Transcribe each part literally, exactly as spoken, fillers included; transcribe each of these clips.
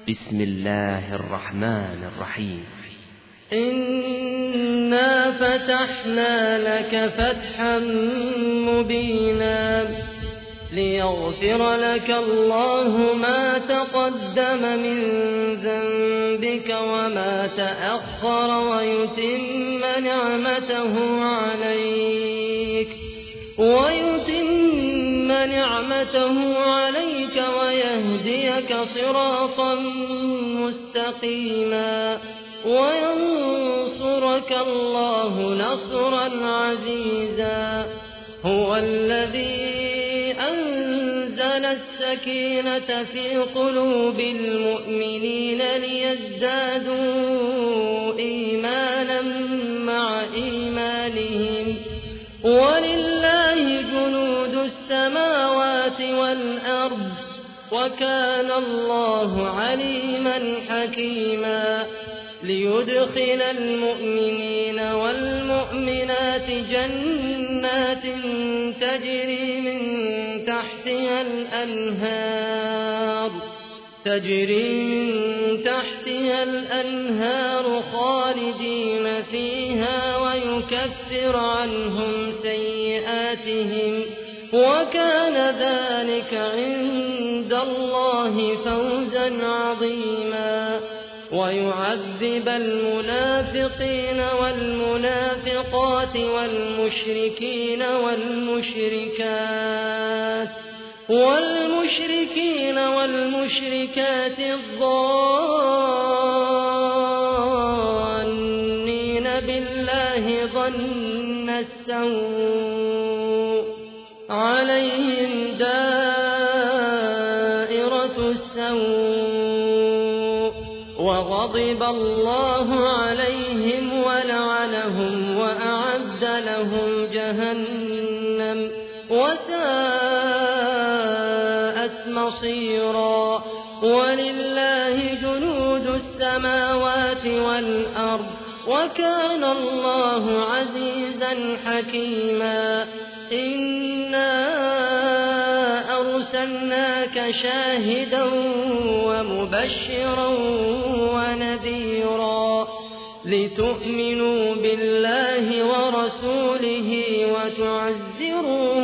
بسم الله الرحمن الرحيم. إنا فتحنا لك فتحا مبينا ليغفر لك الله ما تقدم من ذنبك وما تأخر ويتم نعمته عليك ويتم نعمته عليك ويهديك صراطا مستقيما وينصرك الله نصرا عزيزا. هو الذي أنزل السكينة في قلوب المؤمنين ليزدادوا إيمانا مع إيمانهم ولله جنود السماوات والأرض وكان الله عليما حكيما. ليدخل المؤمنين والمؤمنات جنات تجري من تحتها الأنهار تجري من تحتها الأنهار خالدين فيها ويكفر عنهم سيئاتهم وكان ذلك عند الله فوزا عظيما. ويعذب المنافقين والمنافقات والمشركين والمشركات والمشركين والمشركات الظانين بالله ظن السوء عليهم دائرة السوء وغضب الله عليهم ولعنهم وأعد لهم جهنم وساءت مصيرا. ولله جنود السماوات والأرض وكان الله عزيزا حكيما. إنا أرسلناك شاهدا ومبشرا ونذيرا لتؤمنوا بالله ورسوله وتعزروه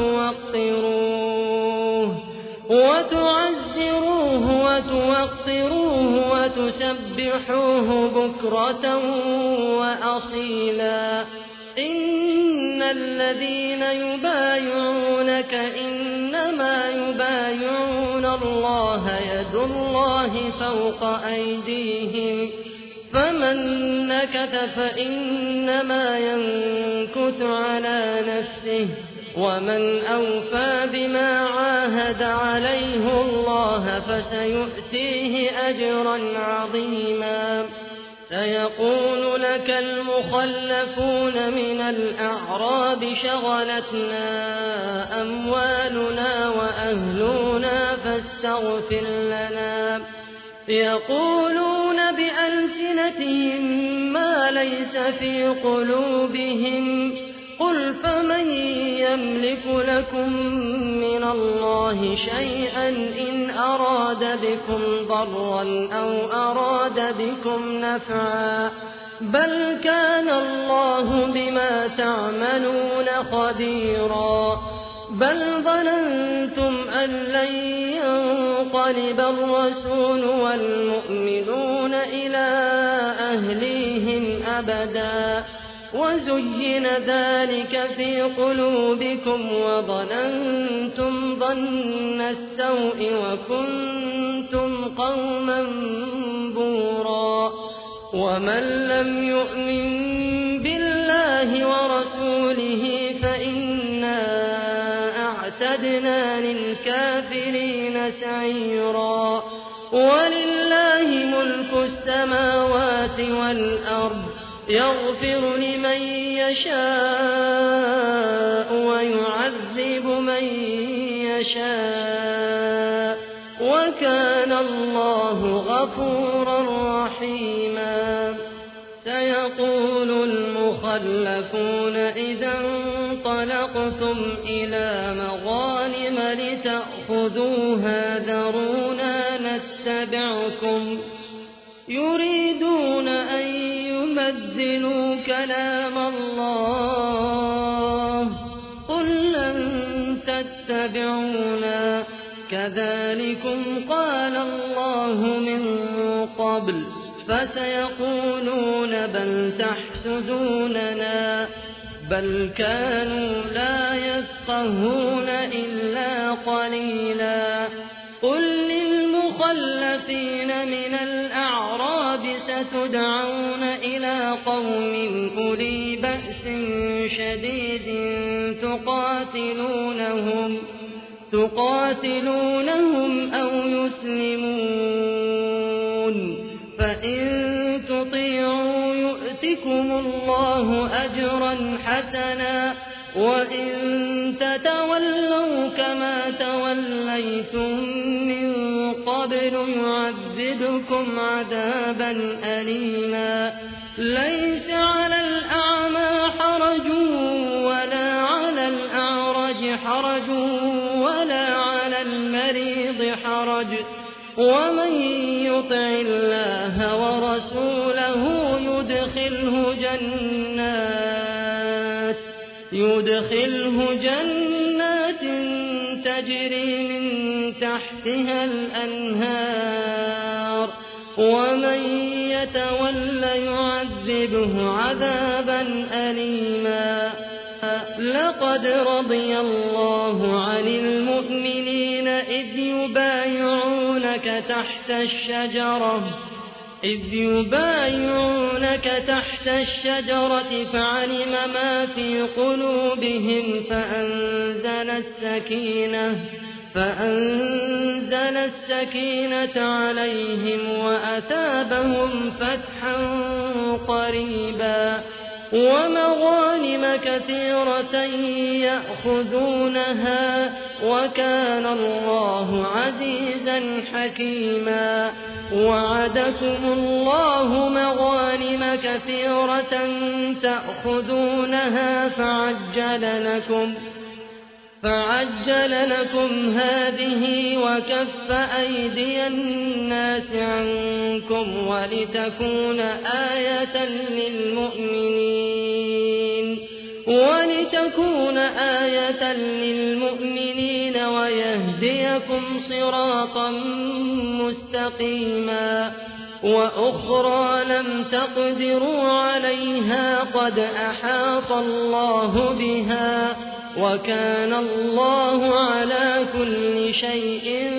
وتوقروه وتعزروه وتوقروه وتسبحوه بكرة وأصيلا. إن الذين يبايعونك إنما يبايعون الله يد الله فوق أيديهم فمن نكث فإنما ينكث على نفسه ومن أوفى بما عاهد عليه الله فسيؤتيه أجرا عظيما. سيقول لك المخلفون من الأعراب شغلتنا أموالنا وأهلنا فاستغفر لنا يقولون بألسنتهم ما ليس في قلوبهم قل فمن يملك لكم من الله شيئا إن أراد بكم ضرا أو أراد بكم نفعا بل كان الله بما تعملون خبيرا. بل ظننتم أن لن ينقلب الرسول والمؤمنون إلى أهليهم أبدا وزين ذلك في قلوبكم وظننتم ظن السوء وكنتم قوما بورا. ومن لم يؤمن بالله ورسوله فإنا أعتدنا للكافرين سعيرا. ولله ملك السماوات والأرض يغفر لمن يشاء ويعذب من يشاء وكان الله غفورا رحيما. سيقول المخلفون إذا انطلقتم سبقتم إلى مغانم لتأخذوها ذرونا نتبعكم يريدون أن يبدلوا كلام الله قل لن تتبعونا كذلكم قال الله من قبل فسيقولون بل تحسدوننا بل كانوا لا يفقهون إلا قليلا قل للمخلفين من الأعراب ستدعون إلى قوم أولي بأس شديد تقاتلونهم تقاتلونهم أو يسلمون فإن تطيعوا يؤتكم الله أجرا حسنا وإن تتولوا كما توليتم من قبل يعذبكم عذابا أليما ليس على الأعمى حرج ولا على الأعرج حرج ولا على المريض حرج ومن يطع الله ورسوله يدخله جنات يدخله جنات تجري من تحتها الأنهار ومن يتولى يعذبه عذابا أليما لقد رضي الله عن المؤمنين إذ يبايعونك تحت الشجرة إذ يبايعونك تحت الشجرة فعلم ما في قلوبهم فأنزل السكينة فأنزل السكينة عليهم وأثابهم فتحا قريبا ومغانم كثيرة يأخذونها وكان الله عزيزا حكيما وعدكم الله مغانم كثيرة تأخذونها فعجل لكم فعجل لكم هذه وكف أيدي الناس عنكم ولتكون آية للمؤمنين ولتكون آية للمؤمنين ويهديكم صراطا مستقيما وأخرى لم تقدروا عليها قد أحاط الله بها وكان الله على كل شيء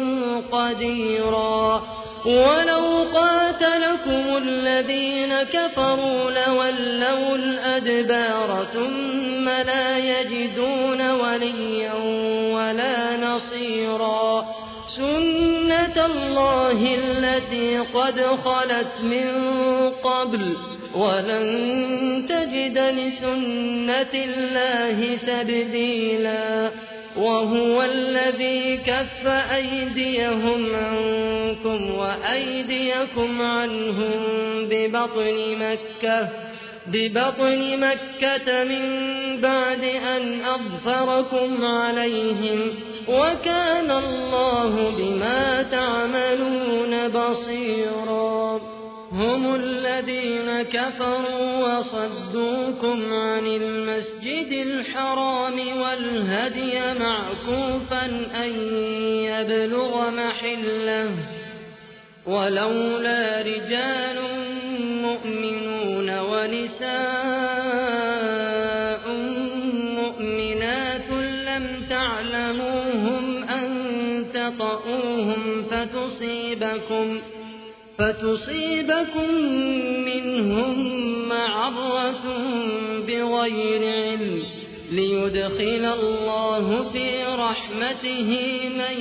قديرا ولو قاتلكم الذين كفروا لولوا الأدبار ثم لا يجدون وليا ولا نصيرا سنة الله التي قد خلت من قبل ولن تجد لسنة الله تبديلا وهو الذي كف أيديهم عنكم وأيديكم عنهم ببطن مكة ببطن مكة من بعد أن أظفركم عليهم وكان الله بما تعملون بصيرا هم الذين كفروا وصدوكم عن المسجد الحرام والهدي معكوفا أن يبلغ محله ولولا رجال مؤمنون ونساء مؤمنات لم تعلموهم أن تطؤوهم فتصيبكم فتصيبكم منهم معرة بغير علم ليدخل الله في رحمته من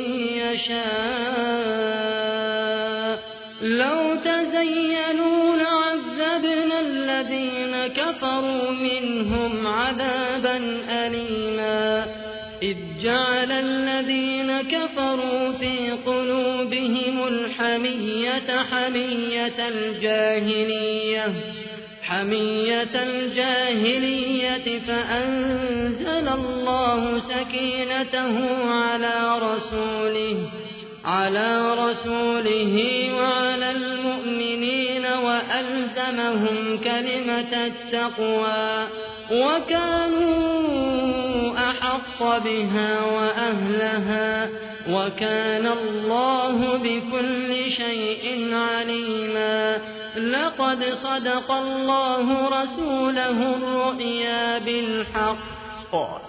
يشاء لو تزينوا لعذبنا الذين كفروا منهم عذابا أليما إذ جعل الذين كفروا في قلوبهم الحمية حمية الجاهلية حمية الجاهلية فأنزل الله سكينته على رسوله على رسوله وعلى المؤمنين وألزمهم كلمة التقوى وكانوا أحق بها وأهلها وكان الله بكل شيء عليما. لقد صدق الله رسوله الرؤيا بالحق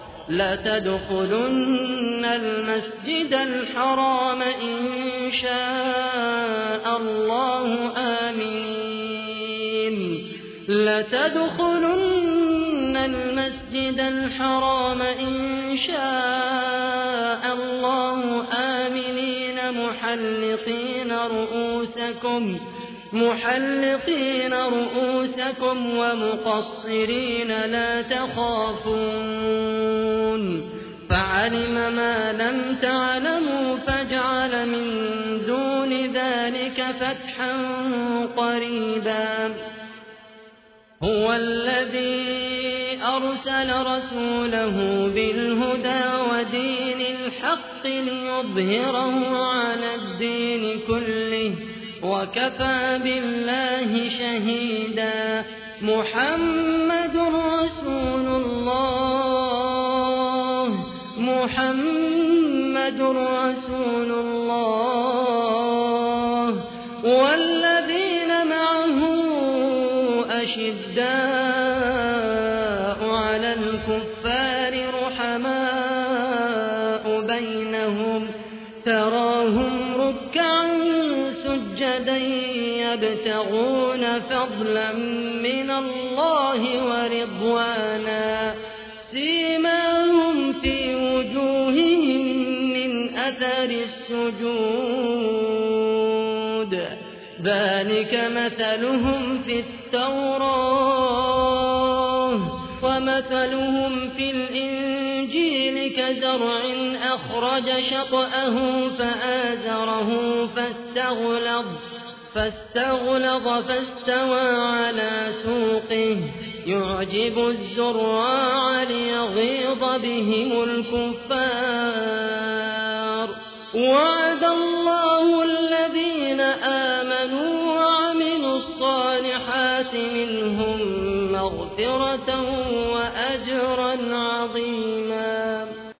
لتدخلن المسجد الحرام إن شاء الله آمنين لتدخلن المسجد الحرام إن شاء الله آمنين محلقين رؤوسكم محلقين رؤوسكم ومقصرين لا تخافون فعلم ما لم تعلموا فجعل من دون ذلك فتحا قريبا. هو الذي أرسل رسوله بالهدى ودين الحق ليظهره على الدين كله وكفى بالله شهيدا. محمد رسول الله محمد رسول الله والذين معه أشداء على الكفار رحماء بينهم تراهم ركعا سجدا يبتغون فضلا من الله ورضوانا سيماهم في وجوههم من أثر السجود ذلك مثلهم في التوراة ومثلهم في الإنجيل كزرع أخرج شطأه فآزره فاستغلظ فاستغلظ فاستوى على سوقه يعجب الزراع ليغيظ بهم الكفار. وعد الله الذين آمنوا وعملوا الصالحات منهم مغفرة وأجرا